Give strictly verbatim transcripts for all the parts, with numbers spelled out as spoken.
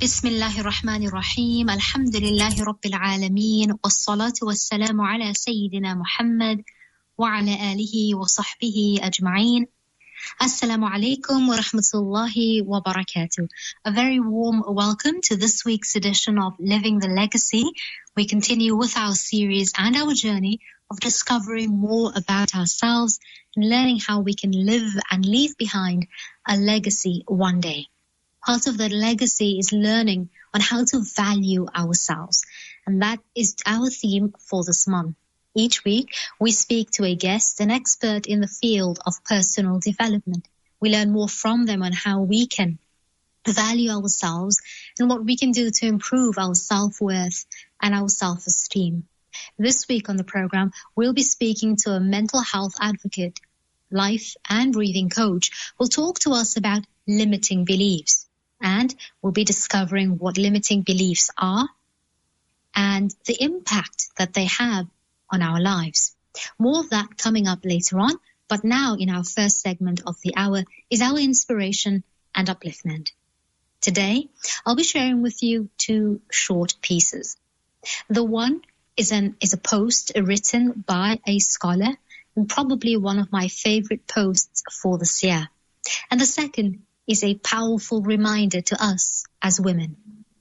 بسم الله الرحمن الرحيم الحمد لله رب العالمين والصلاة والسلام على سيدنا محمد وعلى آله وصحبه أجمعين. Assalamu alaikum wa rahmatullahi wa barakatuh. A very warm welcome to this week's edition of Living the Legacy. We continue with our series and our journey of discovering more about ourselves and learning how we can live and leave behind a legacy one day. Part of that legacy is learning on how to value ourselves. And that is our theme for this month. Each week, we speak to a guest, an expert in the field of personal development. We learn more from them on how we can value ourselves and what we can do to improve our self-worth and our self-esteem. This week on the program, we'll be speaking to a mental health advocate, life and breathing coach, who'll talk to us about limiting beliefs. And we'll be discovering what limiting beliefs are and the impact that they have on our lives. More of that coming up later on, but now in our first segment of the hour is our inspiration and upliftment. Today, I'll be sharing with you two short pieces. The one is an is a post written by a scholar and probably one of my favorite posts for this year. And the second is a powerful reminder to us as women.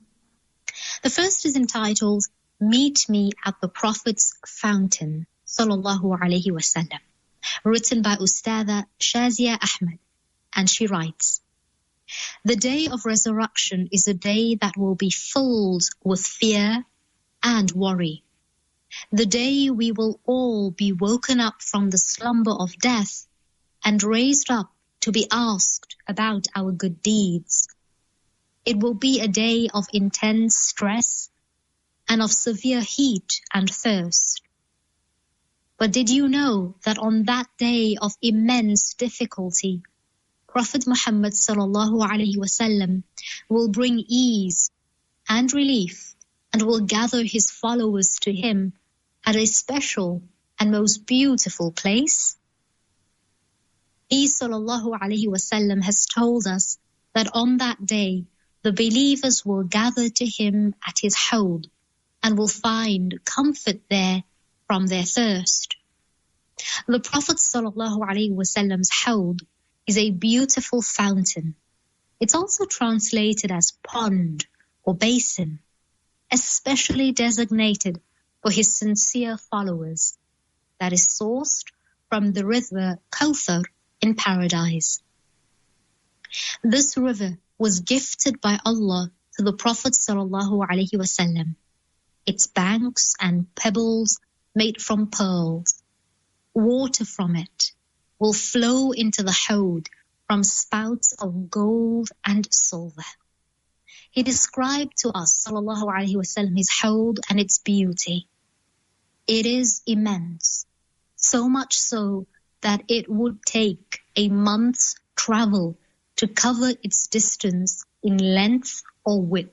The first is entitled Meet Me at the Prophet's Fountain, sallallahu alayhi wasallam, written by Ustadha Shazia Ahmed, and she writes, "The day of resurrection is a day that will be filled with fear and worry. The day we will all be woken up from the slumber of death and raised up to be asked about our good deeds. It will be a day of intense stress and of severe heat and thirst. But did you know that on that day of immense difficulty, Prophet Muhammad sallallahu alaihi wasallam will bring ease and relief and will gather his followers to him at a special and most beautiful place? He sallallahu alaihi wasallam has told us that on that day, the believers will gather to him at his hawd and will find comfort there from their thirst. The Prophet sallallahu alaihi wasallam's hawd is a beautiful fountain. It's also translated as pond or basin, especially designated for his sincere followers, that is sourced from the river Kawthar in paradise. This river was gifted by Allah to the Prophet sallallahu alaihi wasallam. Its banks and pebbles made from pearls. Water from it will flow into the hawd from spouts of gold and silver. He described to us, sallallahu alaihi wasallam, his hawd and its beauty. It is immense, so much so that it would take a month's travel to cover its distance in length or width.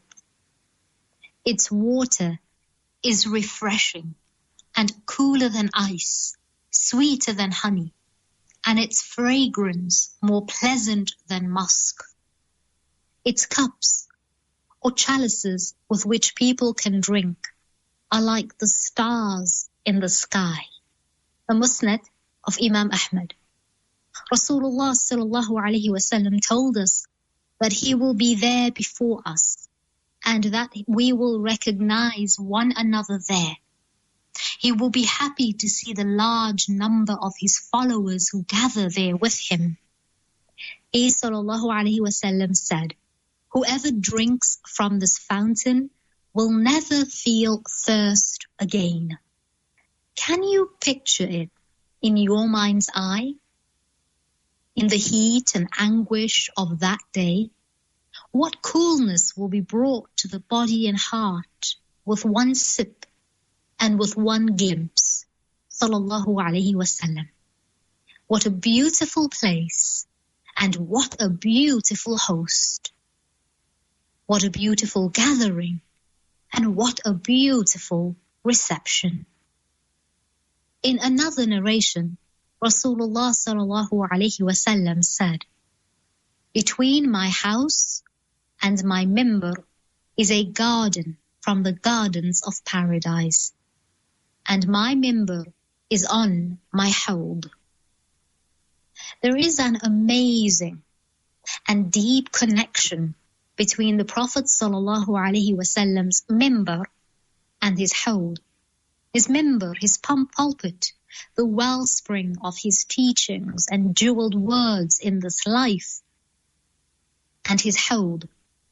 Its water is refreshing and cooler than ice, sweeter than honey, and its fragrance more pleasant than musk. Its cups, or chalices with which people can drink, are like the stars in the sky. The Musnad of Imam Ahmad. Rasulullah sallallahu alaihi wasallam told us that he will be there before us and that we will recognize one another there. He will be happy to see the large number of his followers who gather there with him. He sallallahu alaihi wasallam said, "Whoever drinks from this fountain will never feel thirst again." Can you picture it in your mind's eye? In the heat and anguish of that day, what coolness will be brought to the body and heart with one sip and with one glimpse, sallallahu alaihi wasallam. What a beautiful place and what a beautiful host. What a beautiful gathering and what a beautiful reception. In another narration, Rasulullah sallallahu alaihi wasallam said, "Between my house and my mimbar is a garden from the gardens of paradise, and my mimbar is on my hawd. There is an amazing and deep connection between the Prophet sallallahu alaihi wasallam's mimbar and his hawd. His mimbar, his pulpit, the wellspring of his teachings and jeweled words in this life, and his hawd,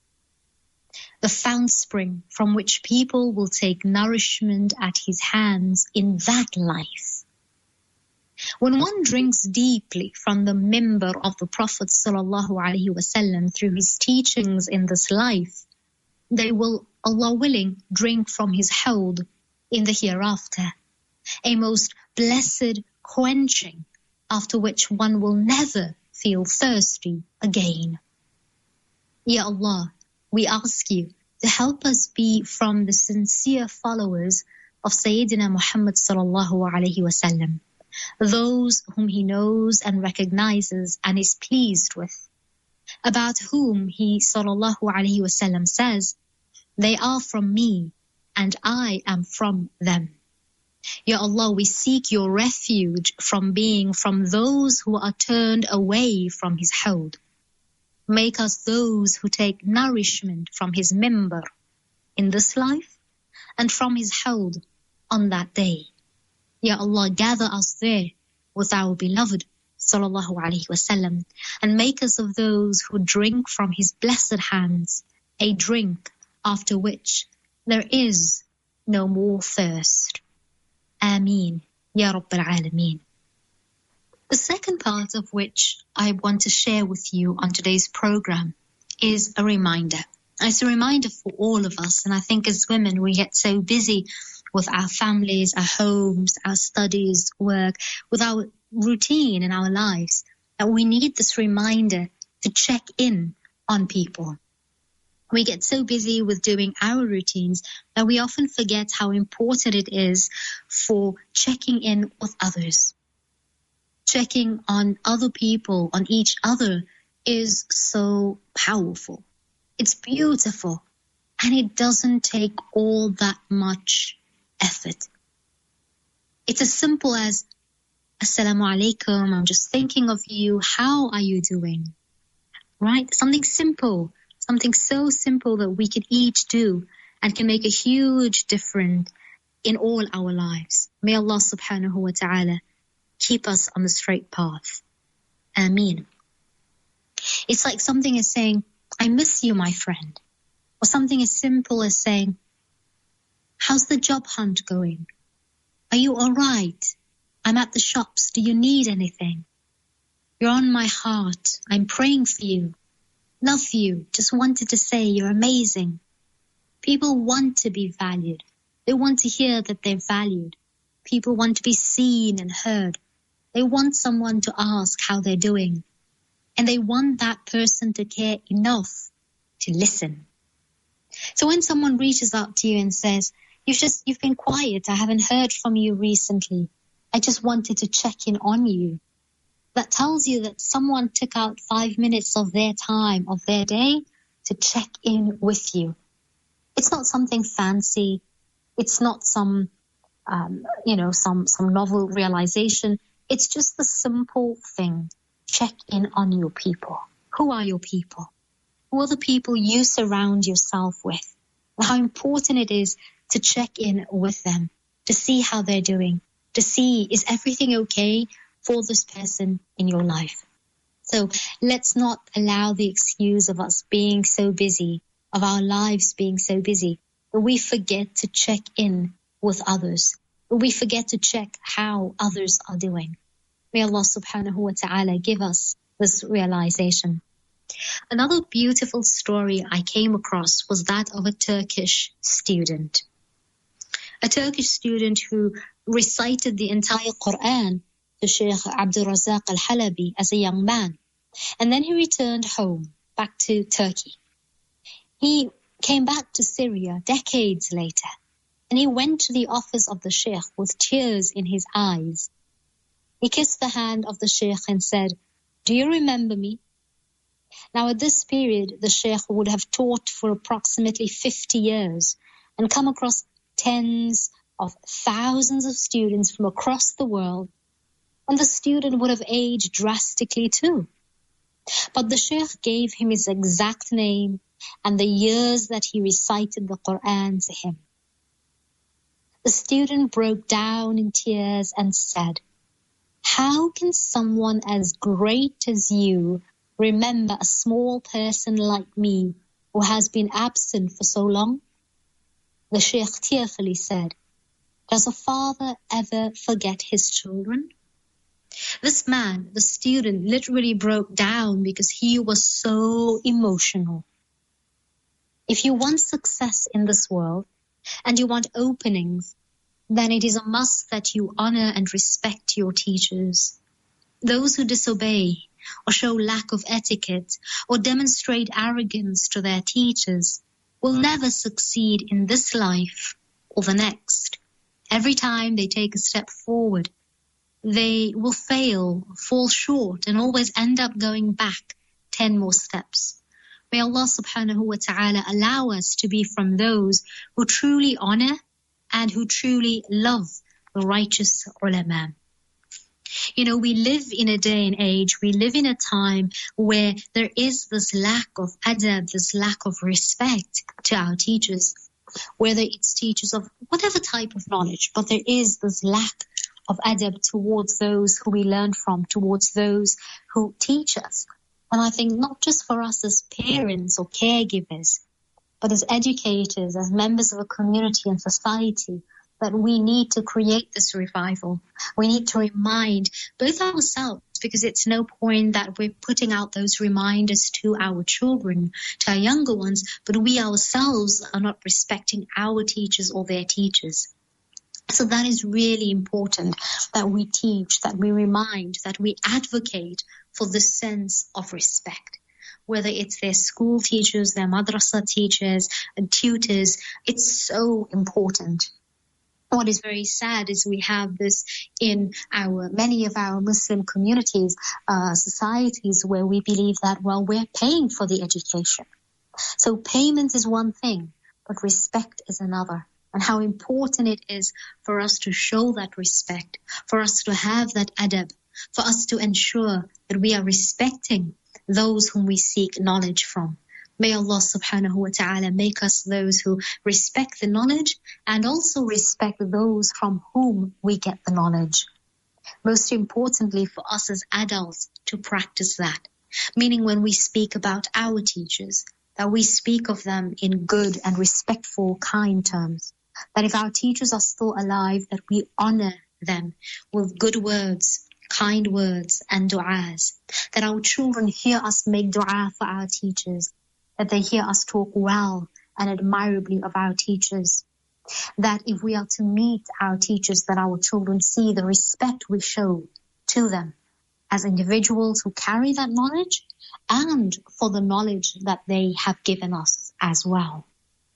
the fount spring from which people will take nourishment at his hands in that life. When one drinks deeply from the mimbar of the Prophet sallallahu alaihi wasallam through his teachings in this life, they will, Allah willing, drink from his hawd in the hereafter, a most blessed quenching after which one will never feel thirsty again. Ya Allah, we ask you to help us be from the sincere followers of Sayyidina Muhammad sallallahu alaihi wasallam, those whom he knows and recognizes and is pleased with, about whom he sallallahu alaihi wasallam says, they are from me and I am from them. Ya Allah, we seek your refuge from being from those who are turned away from his hawd. Make us those who take nourishment from his mimbar in this life and from his hawd on that day. Ya Allah, gather us there with our beloved sallallahu alaihi wasallam and make us of those who drink from his blessed hands, a drink after which there is no more thirst. Ameen, Ya Rabbil Alameen. The second part of which I want to share with you on today's program is a reminder. It's a reminder for all of us, and I think as women we get so busy with our families, our homes, our studies, work, with our routine in our lives, that we need this reminder to check in on people. We get so busy with doing our routines that we often forget how important it is for checking in with others. Checking on other people, on each other, is so powerful. It's beautiful, and it doesn't take all that much effort. It's as simple as, Assalamu alaikum, I'm just thinking of you, how are you doing? Right? Something simple, something so simple that we could each do and can make a huge difference in all our lives. May Allah subhanahu wa ta'ala keep us on the straight path. Ameen. It's like something is saying, I miss you, my friend. Or something as simple as saying, how's the job hunt going? Are you all right? I'm at the shops. Do you need anything? You're on my heart. I'm praying for you. Love you. Just wanted to say you're amazing. People want to be valued. They want to hear that they're valued. People want to be seen and heard. They want someone to ask how they're doing. And they want that person to care enough to listen. So when someone reaches out to you and says, you've just, you've been quiet, I haven't heard from you recently, I just wanted to check in on you. That tells you that someone took out five minutes of their time, of their day, to check in with you. It's not something fancy. It's not some, um, you know, some, some novel realization. It's just the simple thing. Check in on your people. Who are your people? Who are the people you surround yourself with? And how important it is to check in with them, to see how they're doing, to see, is everything okay for this person in your life? So let's not allow the excuse of us being so busy, of our lives being so busy, that we forget to check in with others, that we forget to check how others are doing. May Allah subhanahu wa ta'ala give us this realization. Another beautiful story I came across was that of a Turkish student. A Turkish student who recited the entire Quran to Sheikh Abdul Razak al-Halabi as a young man. And then he returned home, back to Turkey. He came back to Syria decades later, and he went to the office of the Sheikh with tears in his eyes. He kissed the hand of the Sheikh and said, do you remember me? Now, at this period, the Sheikh would have taught for approximately fifty years and come across tens of thousands of students from across the world, and the student would have aged drastically too. But the Sheikh gave him his exact name and the years that he recited the Quran to him. The student broke down in tears and said, "How can someone as great as you remember a small person like me who has been absent for so long?" The Sheikh tearfully said, "Does a father ever forget his children?" This man, the student, literally broke down because he was so emotional. If you want success in this world and you want openings, then it is a must that you honor and respect your teachers. Those who disobey or show lack of etiquette or demonstrate arrogance to their teachers will never succeed in this life or the next. Every time they take a step forward, they will fail, fall short, and always end up going back ten more steps. May Allah subhanahu wa ta'ala allow us to be from those who truly honor and who truly love the righteous ulama. You know, we live in a day and age, we live in a time where there is this lack of adab, this lack of respect to our teachers, whether it's teachers of whatever type of knowledge, but there is this lack of adab towards those who we learn from, towards those who teach us. And I think not just for us as parents or caregivers, but as educators, as members of a community and society, that we need to create this revival. We need to remind both ourselves, because it's no point that we're putting out those reminders to our children, to our younger ones, but we ourselves are not respecting our teachers or their teachers. So that is really important, that we teach, that we remind, that we advocate for this sense of respect. Whether it's their school teachers, their madrasa teachers, and tutors, it's so important. What is very sad is we have this in our many of our Muslim communities, uh, societies, where we believe that, well, we're paying for the education. So payment is one thing, but respect is another. And how important it is for us to show that respect, for us to have that adab, for us to ensure that we are respecting those whom we seek knowledge from. May Allah subhanahu wa ta'ala make us those who respect the knowledge and also respect those from whom we get the knowledge. Most importantly, for us as adults to practice that, meaning when we speak about our teachers, that we speak of them in good and respectful, kind terms. That if our teachers are still alive, that we honor them with good words, kind words and du'as. That our children hear us make du'a for our teachers. That they hear us talk well and admirably of our teachers. That if we are to meet our teachers, that our children see the respect we show to them as individuals who carry that knowledge and for the knowledge that they have given us as well.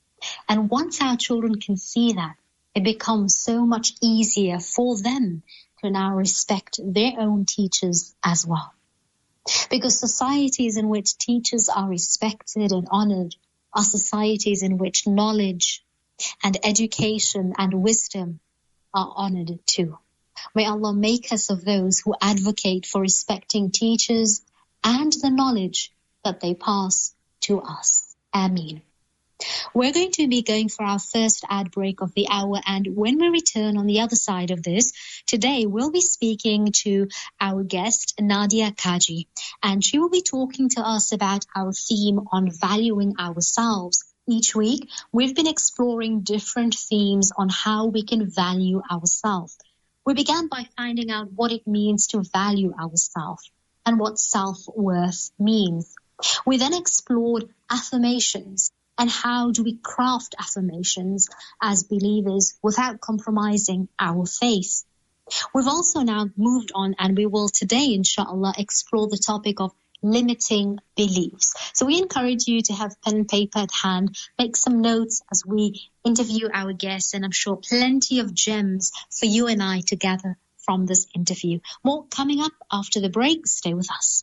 And once our children can see that, it becomes so much easier for them to now respect their own teachers as well. Because societies in which teachers are respected and honored are societies in which knowledge and education and wisdom are honored too. May Allah make us of those who advocate for respecting teachers and the knowledge that they pass to us. Ameen. We're going to be going for our first ad break of the hour, and when we return on the other side of this, today we'll be speaking to our guest, Nadia Kaji, and she will be talking to us about our theme on valuing ourselves. Each week, we've been exploring different themes on how we can value ourselves. We began by finding out what it means to value ourselves and what self-worth means. We then explored affirmations, and how do we craft affirmations as believers without compromising our faith. We've also now moved on, and we will today, inshallah, explore the topic of limiting beliefs. So we encourage you to have pen and paper at hand, make some notes as we interview our guests, and I'm sure plenty of gems for you and I to gather from this interview. More coming up after the break. Stay with us.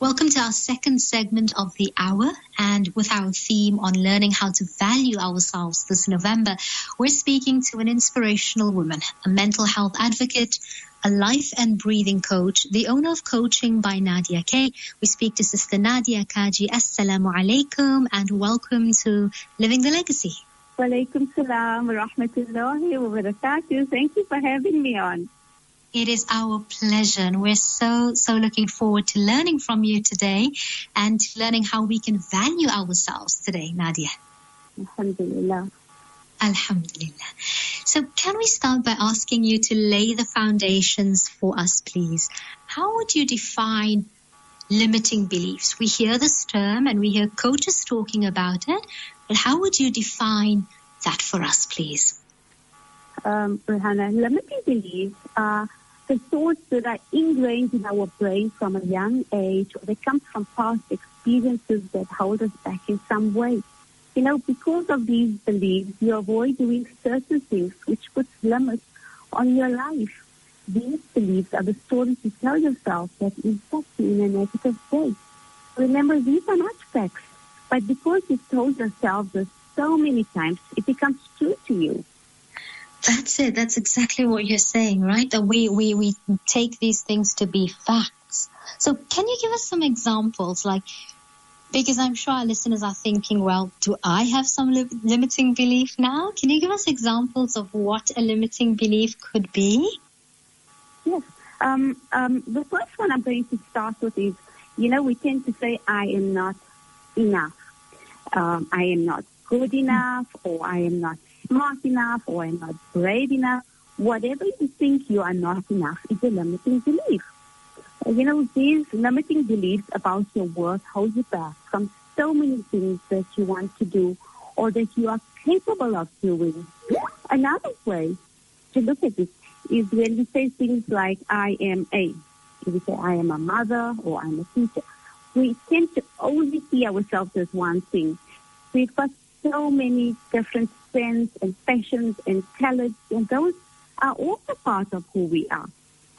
Welcome to our second segment of the hour, and with our theme on learning how to value ourselves this November, we're speaking to an inspirational woman, a mental health advocate, a life and breathing coach, the owner of Coaching by Nadia K. We speak to Sister Nadia Kaji. Assalamu alaikum and welcome to Living the Legacy. Wa alaikum salam wa rahmatullahi wa barakatuh. Thank you for having me on. It is our pleasure, and we're so, so looking forward to learning from you today and learning how we can value ourselves today, Nadia. Alhamdulillah. Alhamdulillah. So can we start by asking you to lay the foundations for us, please? How would you define limiting beliefs? We hear this term and we hear coaches talking about it, but how would you define that for us, please? Um, Rehanna, limiting beliefs are the thoughts that are ingrained in our brain from a young age, or they come from past experiences that hold us back in some way. You know, because of these beliefs, you avoid doing certain things which puts limits on your life. These beliefs are the stories you tell yourself that impact you in a negative way. Remember, these are not facts, but because you've told yourself this so many times, it becomes true to you. That's it. That's exactly what you're saying, right? That we, we, we take these things to be facts. So can you give us some examples? Like, because I'm sure our listeners are thinking, well, do I have some li- limiting belief now? Can you give us examples of what a limiting belief could be? Yes. Um, um, the first one I'm going to start with is, you know, we tend to say, I am not enough. Um, I am not good enough, or I am not smart enough, or I'm not brave enough. Whatever you think you are not enough is a limiting belief. You know, these limiting beliefs about your worth hold you back from so many things that you want to do or that you are capable of doing. Another way to look at this is when we say things like, I am a. If we say, I am a mother or I'm a teacher, we tend to only see ourselves as one thing. We've got so many different strengths and passions and talents, and those are also part of who we are.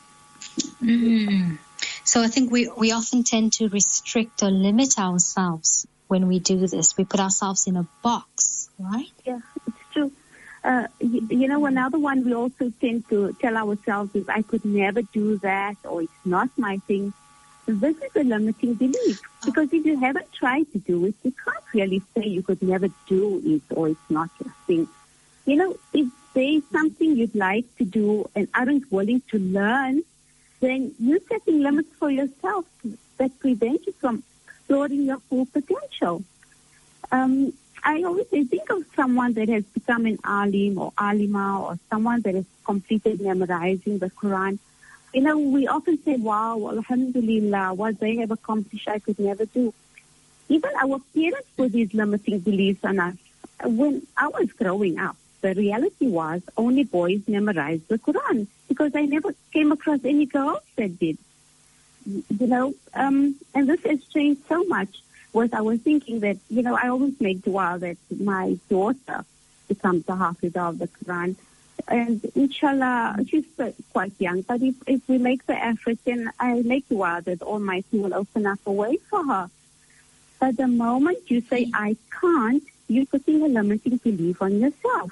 Mm. So I think we, we often tend to restrict or limit ourselves when we do this. We put ourselves in a box, right? Yeah, it's true. Uh, you, you know, another one we also tend to tell ourselves is, I could never do that, or it's not my thing. This is a limiting belief, because if you haven't tried to do it, you can't really say you could never do it or it's not your thing. You know, if there's something you'd like to do and aren't willing to learn, then you're setting limits for yourself that prevent you from exploring your full potential. Um, I always think of someone that has become an alim or alima, or someone that has completed memorizing the Quran. You know, we often say, wow, alhamdulillah, what they have accomplished I could never do. Even our parents put these limiting beliefs on us. When I was growing up, the reality was only boys memorized the Quran, because I never came across any girls that did. You know, um, and this has changed so much with our thinking that, you know, I always make dua that my daughter becomes a hafiz of the Quran. And inshallah, she's quite young, but if, if we make the effort, then I make dua that Almighty will open up a way for her. But the moment you say, I can't, you're putting a limiting belief on yourself.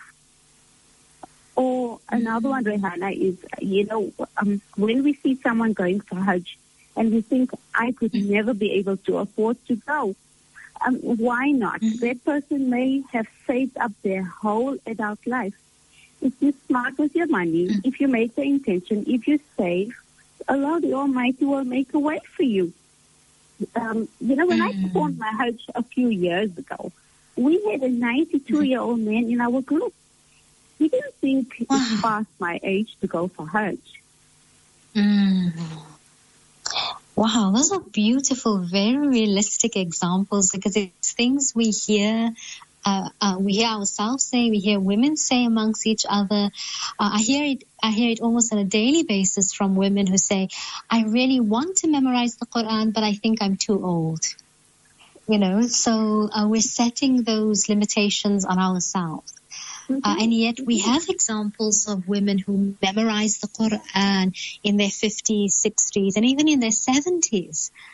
Or another one, Rehanna, is, you know, um, when we see someone going for Hajj and we think, I could never be able to afford to go, um, why not? Mm-hmm. That person may have saved up their whole adult life. If you're smart with your money, mm-hmm. if you make the intention, if you save, Allah the Almighty will make a way for you. Um, you know, when mm-hmm. I performed my Hajj a few years ago, we had a ninety-two-year-old man in our group. He didn't think wow. it's past my age to go for Hajj. Mm. Wow, those are beautiful, very realistic examples, because it's things we hear, uh, uh, we hear ourselves say, we hear women say amongst each other. Uh, I hear it, I hear it almost on a daily basis from women who say, I really want to memorize the Quran, but I think I'm too old. You know, so uh, we're setting those limitations on ourselves. Mm-hmm. Uh, and yet we have examples of women who memorize the Quran in their fifties, sixties, and even in their seventies.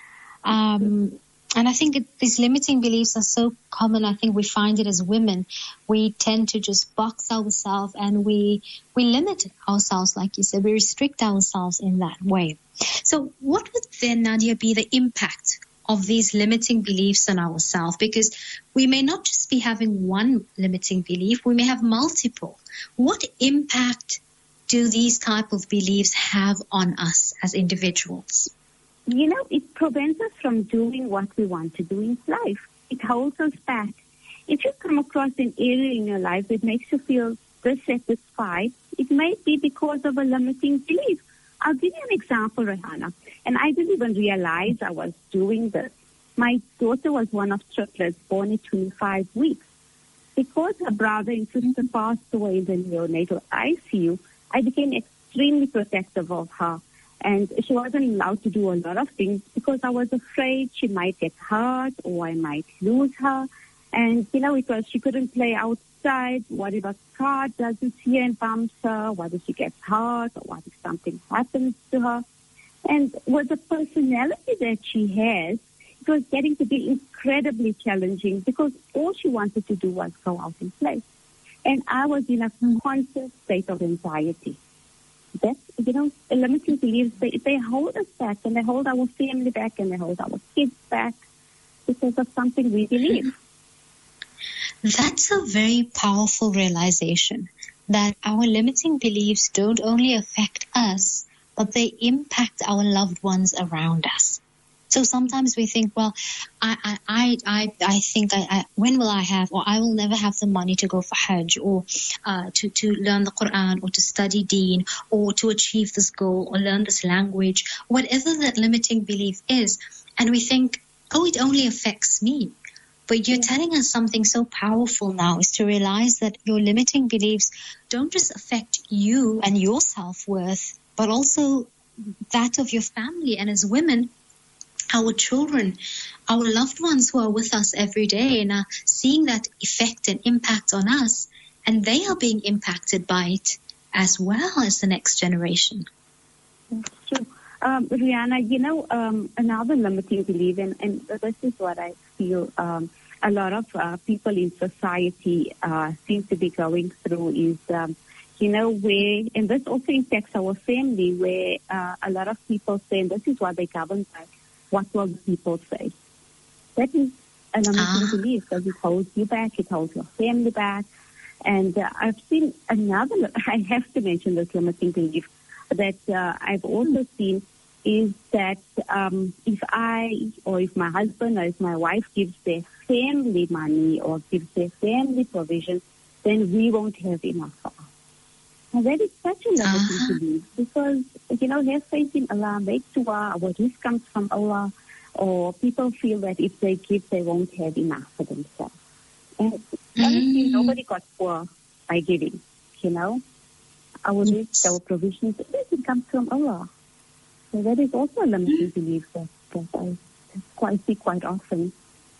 Um, and I think it, these limiting beliefs are so common. I think we find it as women. We tend to just box ourselves and we we limit ourselves, like you said. We restrict ourselves in that way. So what would then, Nadia, be the impact of these limiting beliefs on ourselves? Because we may not just be having one limiting belief, we may have multiple. What impact do these type of beliefs have on us as individuals? You know, it prevents us from doing what we want to do in life. It holds us back. If you come across an area in your life that makes you feel dissatisfied, it may be because of a limiting belief. I'll give you an example, Rihanna. And I didn't even realize I was doing this. My daughter was one of triplets, born at twenty-five weeks. Because her brother and sister passed away in the neonatal I C U, I became extremely protective of her. And she wasn't allowed to do a lot of things because I was afraid she might get hurt or I might lose her. And, you know, it was she couldn't play outside. What if a car doesn't see her and bumps her? What if she gets hurt? Or what if something happens to her? And with the personality that she has, it was getting to be incredibly challenging because all she wanted to do was go out and play. And I was in a constant state of anxiety. That, you know, limiting beliefs, they, they hold us back and they hold our family back and they hold our kids back because of something we believe. That's a very powerful realization that our limiting beliefs don't only affect us, but they impact our loved ones around us. So sometimes we think, well, I, I, I, I think, I, I, when will I have, or I will never have the money to go for Hajj, or uh, to, to learn the Quran, or to study Deen, or to achieve this goal, or learn this language, whatever that limiting belief is. And we think, oh, it only affects me. But you're telling us something so powerful now, is to realize that your limiting beliefs don't just affect you and your self-worth, but also that of your family. And as women, our children, our loved ones who are with us every day and are seeing that effect and impact on us, and they are being impacted by it as well as the next generation. Sure. Um, Rihanna, you know, um, another limiting belief, and, and this is what I feel um, a lot of uh, people in society uh, seem to be going through is, um, you know, where, and this also impacts our family, where uh, a lot of people say, and this is what they govern by, what will the people say? That is a limiting ah. belief, because it holds you back, it holds your family back. And uh, I've seen another, I have to mention this limiting belief, that uh, I've also seen is that um, if I or if my husband or if my wife gives their family money or gives their family provision, then we won't have enough for us. And that is such a limiting uh-huh. belief because, you know, have faith in Allah, make dua, our risk comes from Allah, or people feel that if they give, they won't have enough for themselves. And mm-hmm. honestly, nobody got poor by giving, you know. Our yes. risk, our provisions, everything comes from Allah. So that is also a limiting belief that, that I quite see quite often.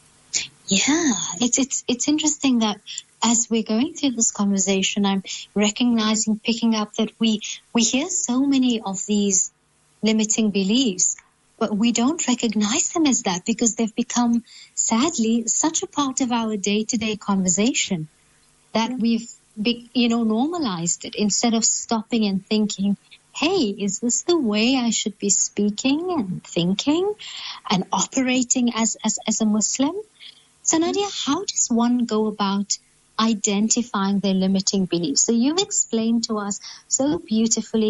Yeah, it's it's it's interesting that as we're going through this conversation, I'm recognizing, picking up that we we hear so many of these limiting beliefs, but we don't recognize them as that because they've become, sadly, such a part of our day-to-day conversation that yeah. we've, be, you know, normalized it instead of stopping and thinking, hey, is this the way I should be speaking and thinking and operating as, as, as a Muslim? So, Nadia, how does one go about identifying their limiting beliefs? So you've explained to us so beautifully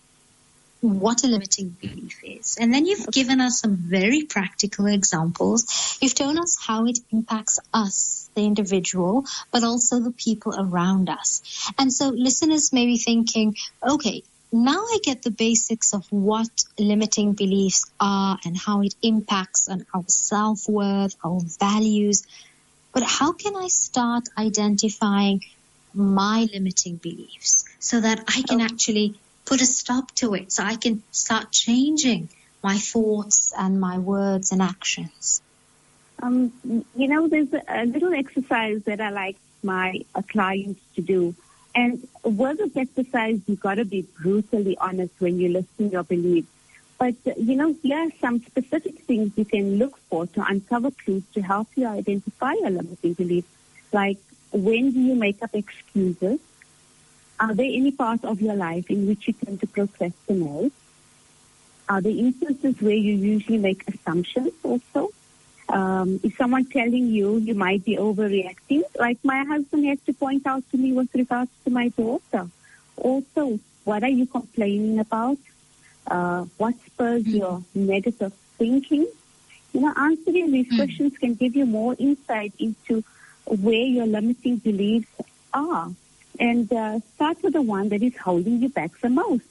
what a limiting belief is. And then you've given us some very practical examples. You've told us how it impacts us, the individual, but also the people around us. And so listeners may be thinking, okay, now I get the basics of what limiting beliefs are and how it impacts on our self-worth, our values. But how can I start identifying my limiting beliefs so that I can actually put a stop to it, so I can start changing my thoughts and my words and actions? Um, you know, there's a, a little exercise that I like my uh, clients to do. And with this exercise, you've got to be brutally honest when you listen to your beliefs. But, uh, you know, there are some specific things you can look for to uncover clues to help you identify a limiting belief. Like, when do you make up excuses? Are there any parts of your life in which you tend to procrastinate? Are there instances where you usually make assumptions also? Um, is someone telling you you might be overreacting? Like my husband has to point out to me with regards to my daughter. Also, what are you complaining about? Uh, what spurs mm-hmm. your negative thinking? You know, answering these mm-hmm. questions can give you more insight into where your limiting beliefs are. And uh, start with the one that is holding you back the most.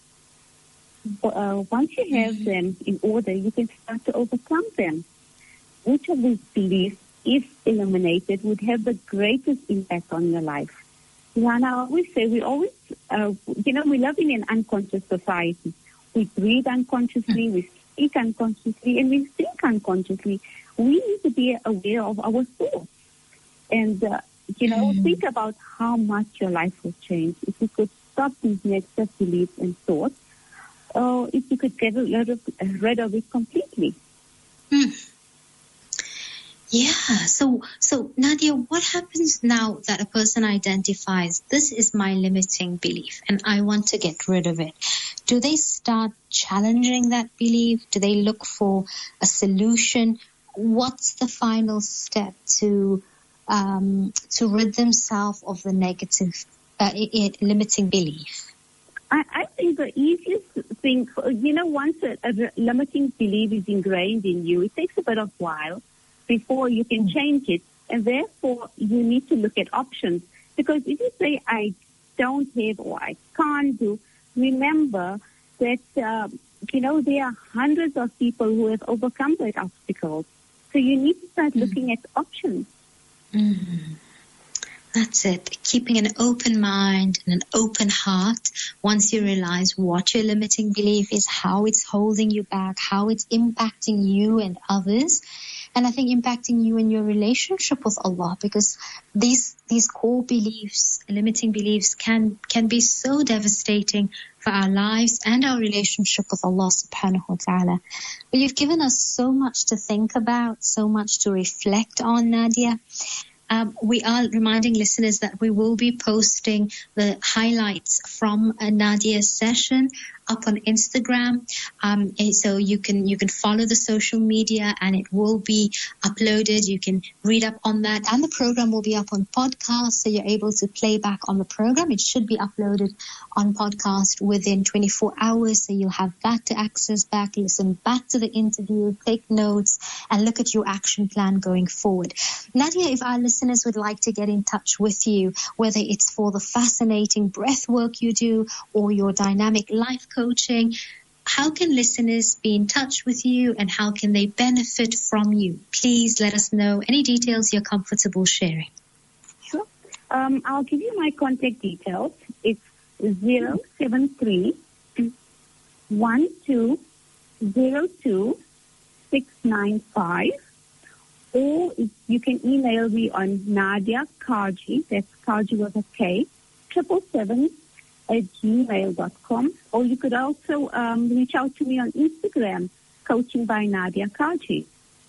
Uh, once you have mm-hmm. them in order, you can start to overcome them. Which of these beliefs, if eliminated, would have the greatest impact on your life? You know, and I always say we always, uh, you know, we live in an unconscious society. We breathe unconsciously, we speak unconsciously, and we think unconsciously. We need to be aware of our thoughts. And, uh, you know, mm. think about how much your life would change if you could stop these negative beliefs and thoughts, or if you could get rid of, rid of it completely. Mm. Yeah. So, so Nadia, what happens now that a person identifies this is my limiting belief and I want to get rid of it? Do they start challenging that belief? Do they look for a solution? What's the final step to um, to rid themselves of the negative, uh, it, limiting belief? I, I think the easiest thing, you know, once a, a limiting belief is ingrained in you, it takes a bit of while before you can change it. And therefore, you need to look at options. Because if you say, I don't have or I can't do, remember that, uh, you know, there are hundreds of people who have overcome those obstacles. So you need to start mm-hmm. looking at options. Mm-hmm. That's it. Keeping an open mind and an open heart. Once you realize what your limiting belief is, how it's holding you back, how it's impacting you and others. And I think impacting you in your relationship with Allah, because these these core beliefs, limiting beliefs, can can be so devastating for our lives and our relationship with Allah subhanahu wa ta'ala. But you've given us so much to think about, so much to reflect on, Nadia. Um, we are reminding listeners that we will be posting the highlights from uh, Nadia's session up on Instagram. Um, so you can you can follow the social media and it will be uploaded. You can read up on that, and the program will be up on podcast, so you're able to play back on the program. It should be uploaded on podcast within twenty-four hours, so you'll have that to access back, listen back to the interview, take notes, and look at your action plan going forward. Nadia, if our listeners would like to get in touch with you, whether it's for the fascinating breath work you do or your dynamic life coaching, how can listeners be in touch with you and how can they benefit from you? Please let us know any details you're comfortable sharing. Sure. Um, I'll give you my contact details. It's zero seven three one two zero two six nine five, or you can email me on Nadia Karji, that's Karji with a K, triple seven at gmail dot com, or you could also um, reach out to me on Instagram, Coaching by Nadia Karji.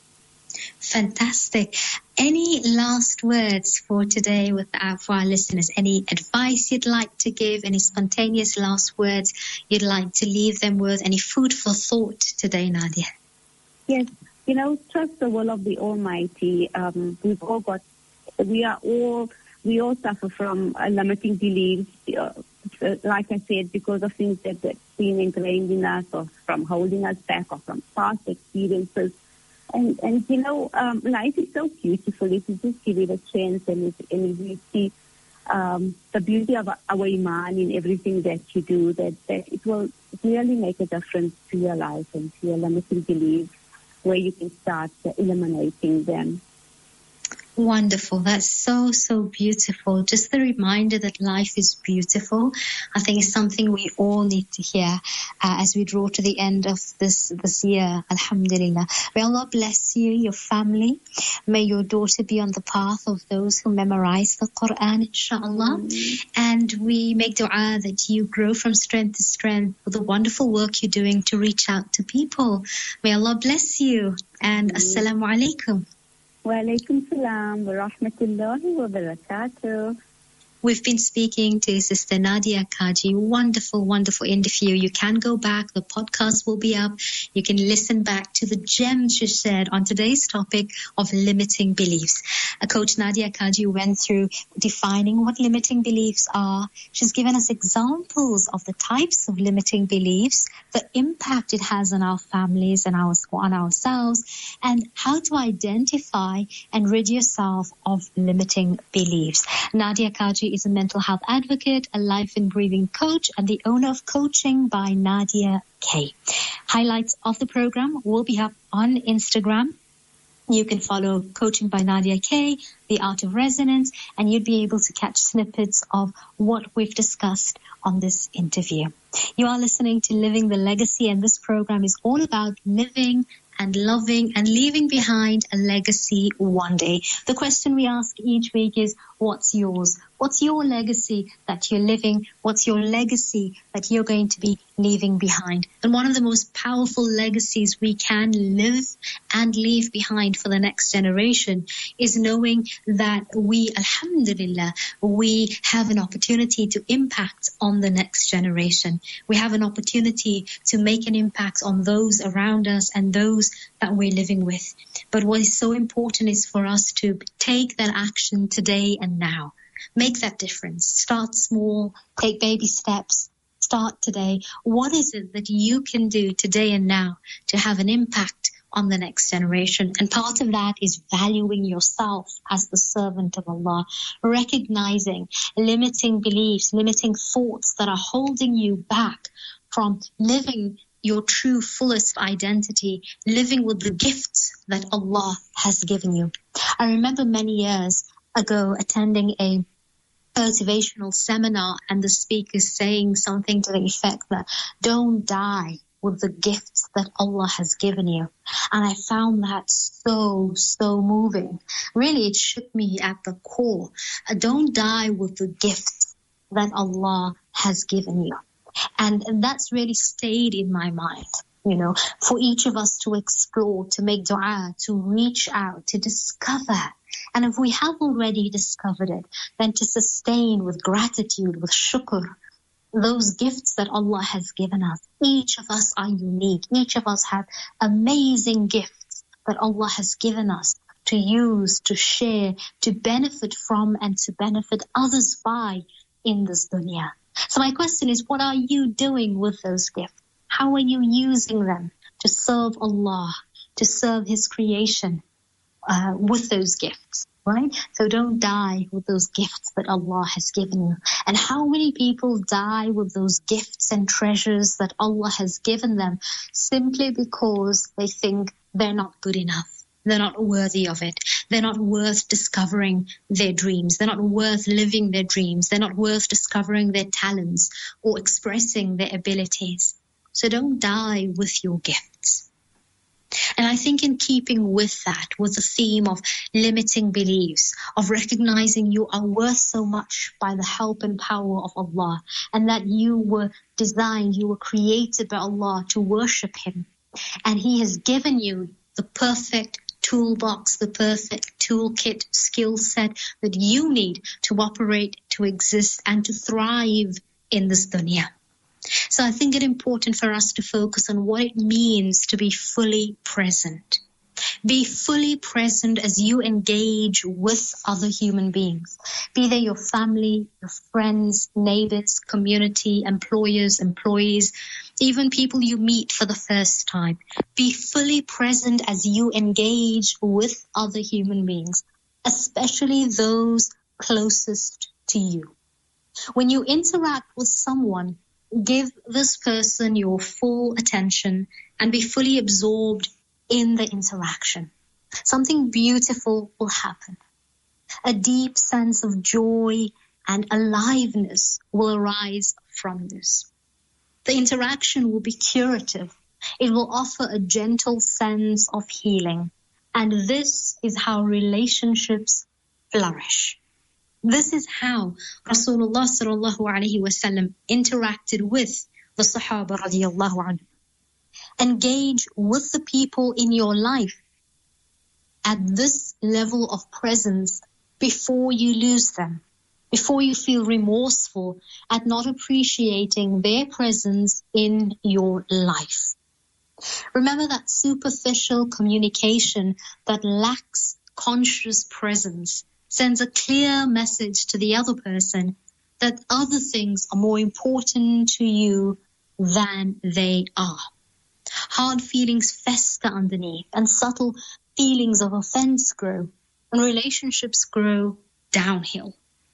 Fantastic. Any last words for today with our, for our listeners? Any advice you'd like to give? Any spontaneous last words you'd like to leave them with? Any food for thought today, Nadia? Yes. You know, trust the will of the Almighty. Um, we've all got, we are all, we all suffer from uh, limiting beliefs, uh, like I said, because of things that, that's been ingrained in us, or from holding us back, or from past experiences. And, and you know, um, life is so beautiful if you just give it a chance, and, it, and if you see um, the beauty of our Iman in everything that you do, that, that it will really make a difference to your life and to your limiting beliefs, where you can start eliminating them. Wonderful. That's so, so beautiful. Just the reminder that life is beautiful, I think is something we all need to hear uh, as we draw to the end of this this year. Alhamdulillah. May Allah bless you, your family. May your daughter be on the path of those who memorize the Quran, inshallah. Mm. And we make dua that you grow from strength to strength with the wonderful work you're doing to reach out to people. May Allah bless you. And mm. Assalamu alaikum. Wa alaikum salam wa rahmatullahi wa barakatuh. We've been speaking to Sister Nadia Kaji. Wonderful, wonderful interview. You can go back. The podcast will be up. You can listen back to the gems she shared on today's topic of limiting beliefs. Uh, Coach Nadia Kaji went through defining what limiting beliefs are. She's given us examples of the types of limiting beliefs, the impact it has on our families and our, on ourselves, and how to identify and rid yourself of limiting beliefs. Nadia Kaji is a mental health advocate, a life and breathing coach, and the owner of Coaching by Nadia K. Highlights of the program will be up on Instagram. You can follow Coaching by Nadia K, The Art of Resonance, and you'd be able to catch snippets of what we've discussed on this interview. You are listening to Living the Legacy, and this program is all about living and loving and leaving behind a legacy one day. The question we ask each week is, what's yours? What's your legacy that you're living? What's your legacy that you're going to be leaving behind? And one of the most powerful legacies we can live and leave behind for the next generation is knowing that we, alhamdulillah, we have an opportunity to impact on the next generation. We have an opportunity to make an impact on those around us and those that we're living with. But what is so important is for us to take that action today and now. Make that difference. Start small, take baby steps, start today. What is it that you can do today and now to have an impact on the next generation? And part of that is valuing yourself as the servant of Allah, recognizing limiting beliefs, limiting thoughts that are holding you back from living your true fullest identity, living with the gifts that Allah has given you. I remember many years ago attending a motivational seminar and the speaker saying something to the effect that don't die with the gifts that Allah has given you. And I found that so, so moving. Really, it shook me at the core. Don't die with the gifts that Allah has given you. And, and that's really stayed in my mind. You know, for each of us to explore, to make dua, to reach out, to discover. And if we have already discovered it, then to sustain with gratitude, with shukr, those gifts that Allah has given us. Each of us are unique. Each of us have amazing gifts that Allah has given us to use, to share, to benefit from, and to benefit others by in this dunya. So my question is, what are you doing with those gifts? How are you using them to serve Allah, to serve His creation uh, with those gifts, right? So don't die with those gifts that Allah has given you. And how many people die with those gifts and treasures that Allah has given them simply because they think they're not good enough. They're not worthy of it. They're not worth discovering their dreams. They're not worth living their dreams. They're not worth discovering their talents or expressing their abilities. So don't die with your gifts. And I think in keeping with that, with the theme of limiting beliefs, of recognizing you are worth so much by the help and power of Allah, and that you were designed, you were created by Allah to worship Him. And He has given you the perfect toolbox, the perfect toolkit, skill set that you need to operate, to exist, and to thrive in this dunya. So I think it's important for us to focus on what it means to be fully present. Be fully present as you engage with other human beings, be they your family, your friends, neighbors, community, employers, employees, even people you meet for the first time. Be fully present as you engage with other human beings, especially those closest to you. When you interact with someone, give this person your full attention and be fully absorbed in the interaction. Something beautiful will happen. A deep sense of joy and aliveness will arise from this. The interaction will be curative. It will offer a gentle sense of healing. And this is how relationships flourish. This is how Rasulullah sallallahu alaihi wasallam interacted with the Sahaba radiyallahu anhu. Engage with the people in your life at this level of presence before you lose them, before you feel remorseful at not appreciating their presence in your life. Remember that superficial communication that lacks conscious presence sends a clear message to the other person that other things are more important to you than they are. Hard feelings fester underneath, and subtle feelings of offense grow, and relationships grow downhill.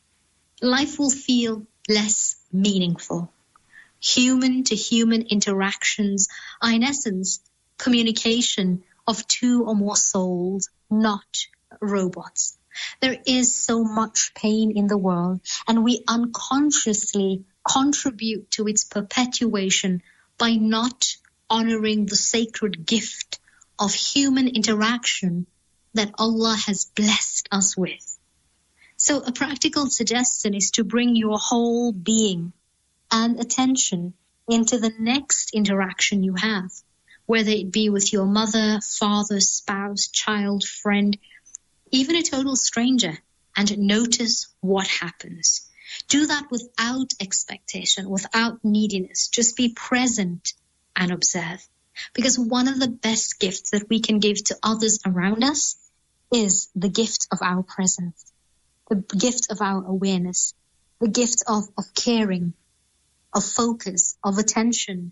Life will feel less meaningful. Human-to-human interactions are, in essence, communication of two or more souls, not robots. There is so much pain in the world, and we unconsciously contribute to its perpetuation by not honoring the sacred gift of human interaction that Allah has blessed us with. So a practical suggestion is to bring your whole being and attention into the next interaction you have, whether it be with your mother, father, spouse, child, friend, even a total stranger, and notice what happens. Do that without expectation, without neediness. Just be present and observe. Because one of the best gifts that we can give to others around us is the gift of our presence, the gift of our awareness, the gift of, of caring, of focus, of attention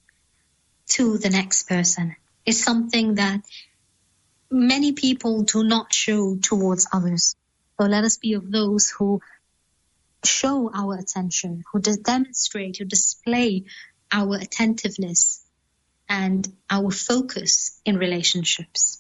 to the next person is something that many people do not show towards others. So let us be of those who show our attention, who demonstrate, who display our attentiveness and our focus in relationships.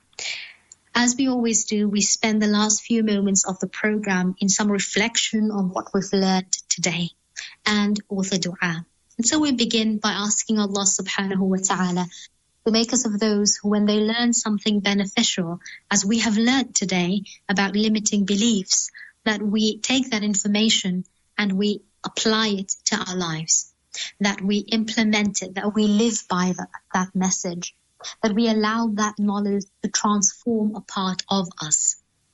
As we always do, we spend the last few moments of the program in some reflection on what we've learned today and with a dua. And so we begin by asking Allah subhanahu wa ta'ala to make us of those who, when they learn something beneficial, as we have learned today about limiting beliefs, that we take that information and we apply it to our lives, that we implement it, that we live by that, that message, that we allow that knowledge to transform a part of us.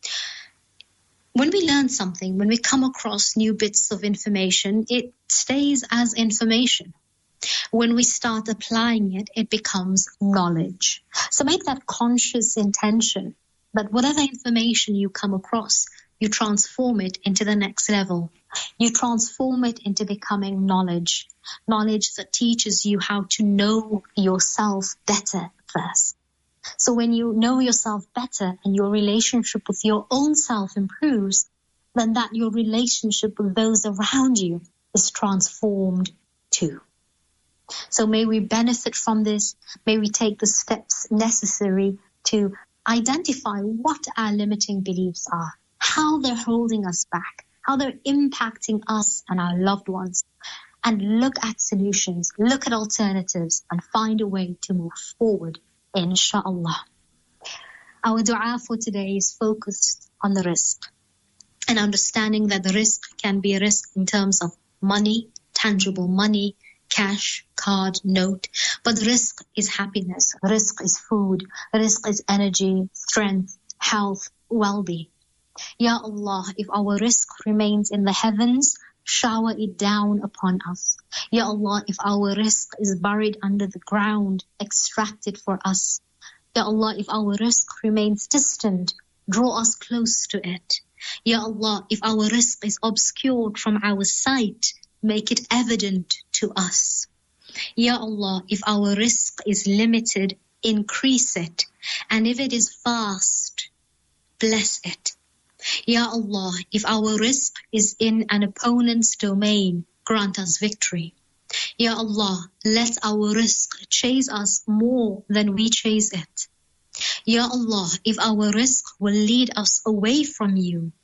When we learn something, when we come across new bits of information, it stays as information. When we start applying it, it becomes knowledge. So make that conscious intention that whatever information you come across, you transform it into the next level. You transform it into becoming knowledge, knowledge that teaches you how to know yourself better first. So when you know yourself better and your relationship with your own self improves, then that your relationship with those around you is transformed too. So may we benefit from this. May we take the steps necessary to identify what our limiting beliefs are, how they're holding us back, how they're impacting us and our loved ones, and look at solutions, look at alternatives, and find a way to move forward, inshallah. Our dua for today is focused on the rizq, and understanding that the rizq can be a rizq in terms of money, tangible money, cash, card, note. But rizq is happiness, rizq is food, rizq is energy, strength, health, well-being. Ya Allah, if our rizq remains in the heavens, shower it down upon us. Ya Allah, if our rizq is buried under the ground, extract it for us. Ya Allah, if our rizq remains distant, draw us close to it. Ya Allah, if our rizq is obscured from our sight, make it evident to us. Ya Allah, if our rizq is limited, increase it. And if it is vast, bless it. Ya Allah, if our rizq is in an opponent's domain, grant us victory. Ya Allah, let our rizq chase us more than we chase it. Ya Allah, if our rizq will lead us away from you,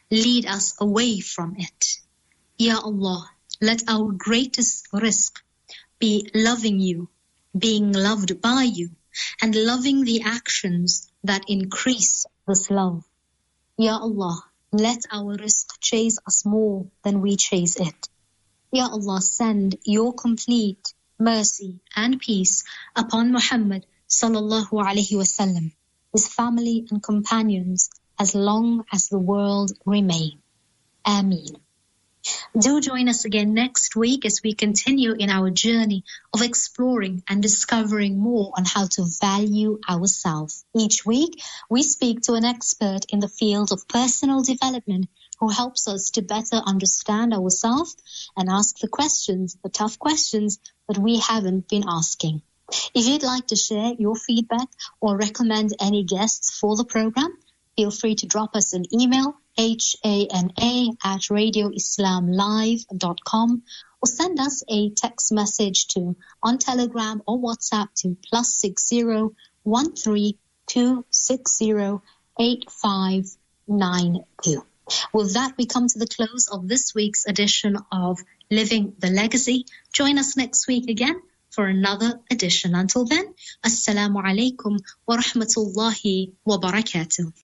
lead us away from it. Ya Allah, let our greatest risk be loving you, being loved by you, and loving the actions that increase this love. Ya Allah, let our risk chase us more than we chase it. Ya Allah, send your complete mercy and peace upon Muhammad sallallahu alaihi wasallam, his family and companions, as long as the world remains. Ameen. Do join us again next week as we continue in our journey of exploring and discovering more on how to value ourselves. Each week, we speak to an expert in the field of personal development who helps us to better understand ourselves and ask the questions, the tough questions that we haven't been asking. If you'd like to share your feedback or recommend any guests for the program, feel free to drop us an email, hana at radioislamlive dot com, or send us a text message to on Telegram or WhatsApp to plus six zero one three two six zero eight five nine two. With that, we come to the close of this week's edition of Living the Legacy. Join us next week again for another edition. Until then, Assalamu alaikum wa rahmatullahi wa barakatuh.